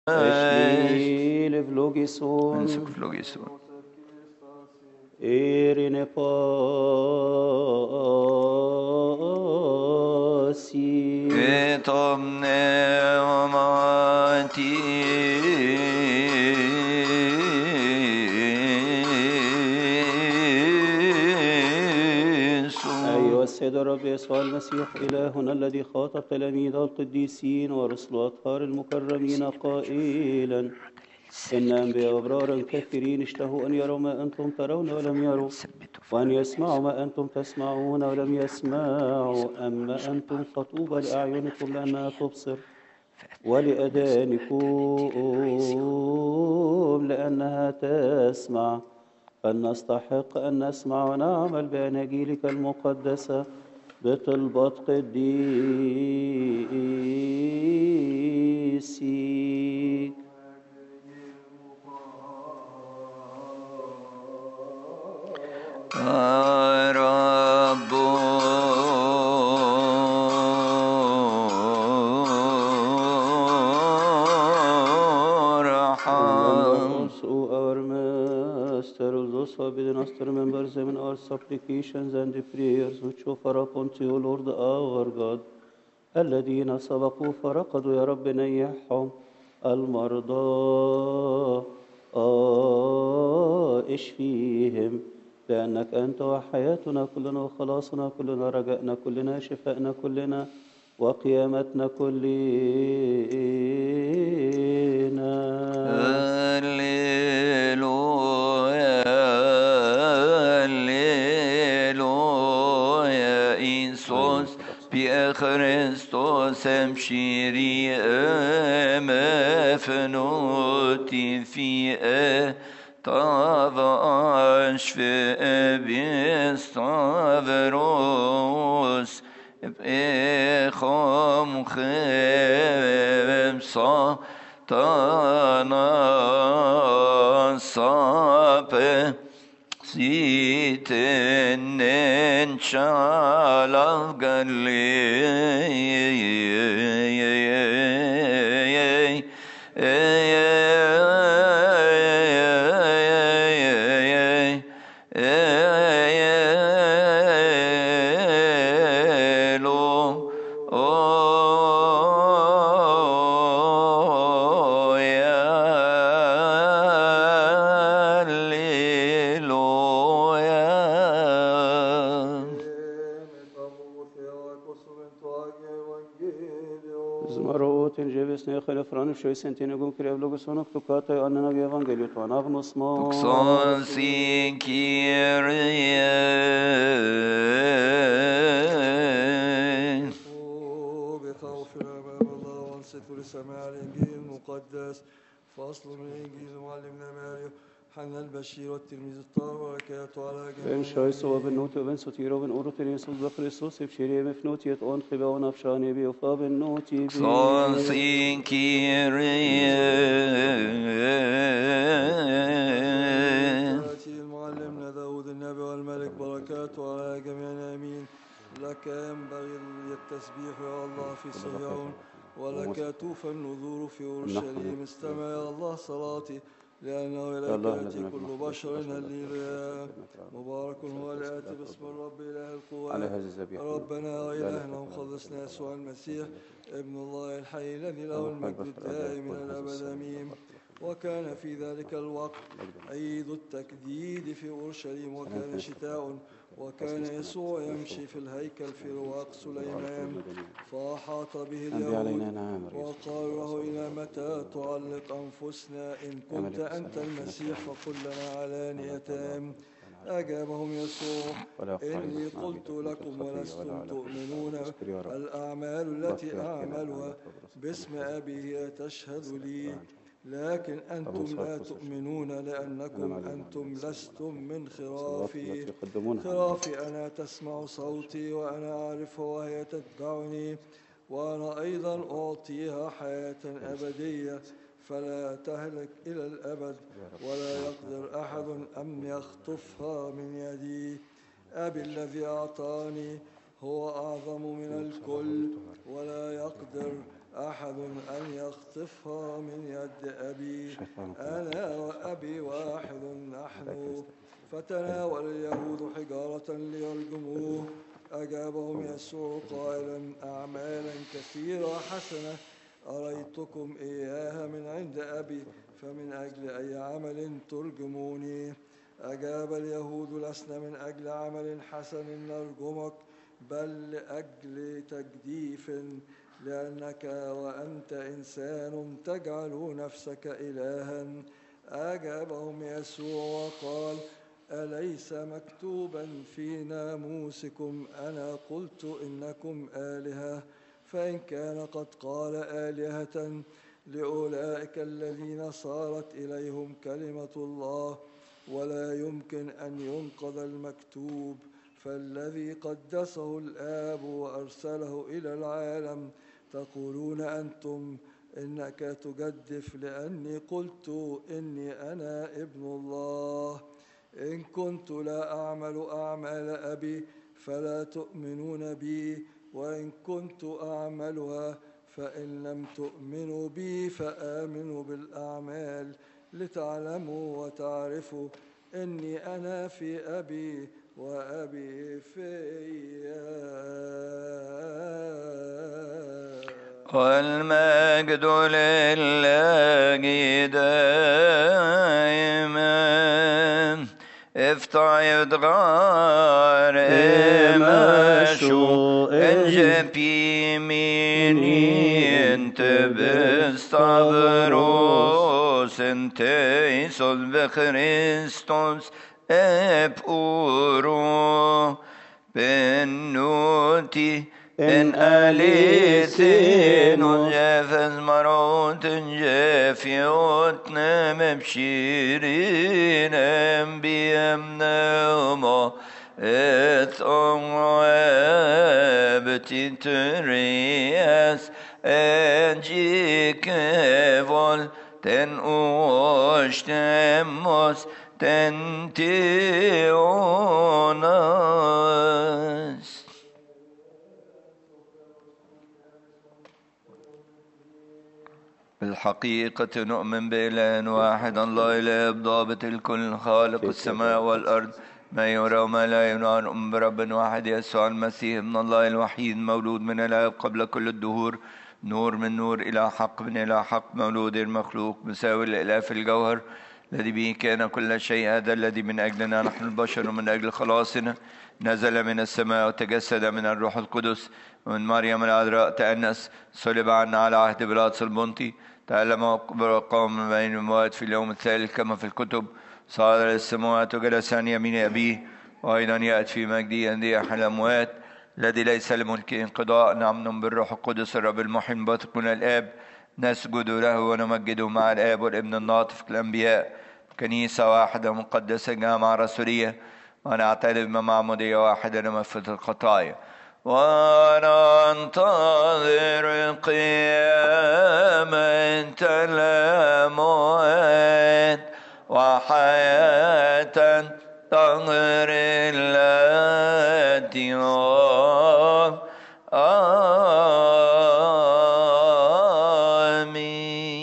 Eshli levlogison, erine pasi, et omneomati أيها السيد الرب يسوع المسيح إلهنا الذي خاطب تلاميذه القديسين ورسل الأطهار المكرمين قائلا إن أنبياء أبرارا كثيرين اشتهوا أن يروا ما أنتم ترون ولم يروا، وأن يسمعوا ما أنتم تسمعون ولم يسمعوا، أما أنتم فطوبى لأعينكم لأنها تبصر، ولأذانكم لأنها تسمع. فلنستحق أن نسمع ونعمل بأناجيلك المقدسة بطلبة قديسيك. رب Also our Master, those who have been us to remember them in our supplications and the prayers which offer up unto you, Lord our God. الذين سبقوا فرقدوا يا رب نيحهم، المرضى اشفيهم، لأنك أنت وحياتنا كلنا وخلاصنا كلنا، رجائنا كلنا، شفائنا كلنا، وقيامتنا كلنا. هللويا هللويا إيسوس بخريستوس امشيري مفنوتي في طاواش في بيستافروس بإخم خمسة تانا صابه سيتنن شالاف Šoj sentinegum krevlogos onok tukata anna vi evangeliu to anagnos mo. Tuxon sin Kyrie. بخوف أمام الله وانصتوا لسماع الإنجيل المقدس. فصل من إنجيل معلمنا ماريو حنا البشير والتلميذ الطاهر وبركاته على جميع. بن شايس وبن نوت وبن سوتيرو وبن أورو يسوع بخريستوس بشيري بفنوتية أون خبا ونفشاني بيوفا بن نوتي بي. Son sin Kyrie. المعلمنا داود النبي والملك بركاته على جميعنا آمين. لك ينبغي التسبيح يا الله في صهيون، ولك توفى النذور في أورشليم. استمع يا الله صلاتي، لأنه إليك يأتي كل بشر. هللويا. مبارك هو الآتي باسم الرب إله القوات. ربنا وإلهنا ومخلصنا يسوع المسيح ابن الله الحي الذي له المجد الدائم إلى الأبد آمين. وكان في ذلك الوقت عيد التجديد في أورشليم، وكان شتاء، وكان يسوع يمشي في الهيكل في رواق سليمان، فأحاط به اليهود وقالوا له إلى متى تعلق أنفسنا؟ إن كنت أنت المسيح فقل لنا علانية. أجابهم يسوع إني قلت لكم ولستم تؤمنون. الأعمال التي أعملها باسم أبي هي تشهد لي، لكن أنتم لا تؤمنون لأنكم أنتم لستم من خرافي. خرافي أنا تسمع صوتي وأنا أعرفها وهي تتبعني، وأنا أيضا أعطيها حياة أبدية فلا تهلك إلى الأبد، ولا يقدر أحد أن يخطفها من يدي. أبي الذي أعطاني هو أعظم من الكل، ولا يقدر أحد أن يخطفها من يد أبي. أنا وأبي واحد نحن. فتناول اليهود حجارة ليرجموه. أجابهم يسوع قائلا: أعمالا كثيرة حسنة أريتكم إياها من عند أبي، فمن أجل أي عمل ترجموني؟ أجاب اليهود: لسنا من أجل عمل حسن نرجمك، بل لأجل تجديف، لأنك وأنت إنسان تجعل نفسك إلها. أجابهم يسوع وقال: أليس مكتوبا في ناموسكم: أنا قلت إنكم آلهة؟ فإن كان قد قال آلهة لأولئك الذين صارت إليهم كلمة الله، ولا يمكن أن ينقض المكتوب. فالذي قدسه الآب وأرسله إلى العالم تقولون أنتم إنك تجدف، لأني قلت إني أنا ابن الله. إن كنت لا أعمل أعمال أبي فلا تؤمنون بي، وإن كنت أعملها فإن لم تؤمنوا بي فآمنوا بالأعمال، لتعلموا وتعرفوا إني أنا في أبي وأبي فيا. والمجد لله دائما. افتح يدغار امشو انجبي مني انت بستغروس انت يسوس بخريستوس اب اورو بنوتي إن أليسين جافز مروت جافيوت مبشرين أنبياء نوما إثوابتي ترياس أنجيك فول تن أوشتموس تنتيوناس. بالحقيقة نؤمن بإله واحد الله إله ضابط الكل خالق السماء والأرض ما يرى وما لا يرى. نؤمن برب واحد يسوع المسيح ابن الله الوحيد مولود من الآب قبل كل الدهور، نور من نور إلى حق من إلى حق، مولود المخلوق مساوي الإله في الجوهر، الذي به كان كل شيء. هذا الذي من أجلنا نحن البشر ومن أجل خلاصنا نزل من السماء وتجسد من الروح القدس ومن مريم العذراء، تأنس، صلب عنا على عهد بيلاطس البنطي، تألم وقام من بين الأموات في اليوم الثالث كما في الكتب، صعد إلى السماوات وجلس عن يمين أبيه، وأيضا يأتي في مجده أن يحيي الأموات، الذي ليس لملكه انقضاء. نؤمن بالروح القدس الرب المحيي الباطق من الآب، نسجد له ونمجده مع الآب والابن الناطق الأنبياء، كنيسة واحدة مقدسة جامعة رسولية، ونعترف بمعمودية واحدة لمغفرة الخطايا، وننتظر قيامة الأموات وحياة طهر التي